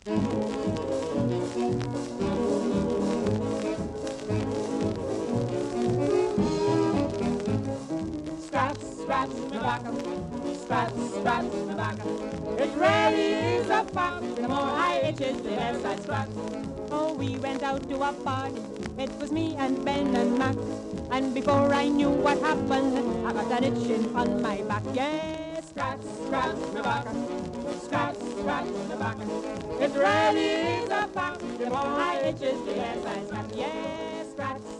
Scratch, scratch my back, scratch, scratch my back. It really is a fact. The more I itch it, the less I scratch. Oh, we went out to a party. It was me and Ben and Mac. And before I knew what happened, I got an itching on my back. Yes, Scratch, scratch my back, scratch, scratch my back. It really is a fact. The more I itch it, the less I scratch. yes, scratch,